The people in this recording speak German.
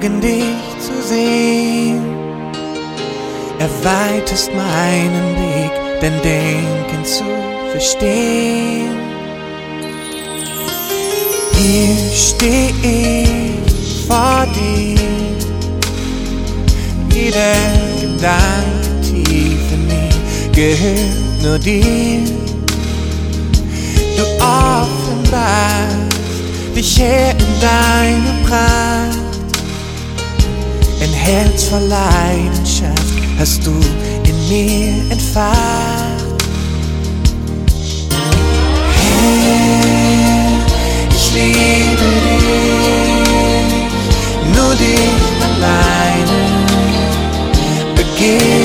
Tagen dich zu sehen. Erweiterst meinen Blick, dein Denken zu verstehen. Hier steh ich vor dir, jeder Gedanke tief in mir gehört nur dir. Du offenbarst dich her in deiner Pracht. Ein Herz voll Leidenschaft hast du in mir entfacht. Herr, ich liebe dich, nur dich alleine begehre.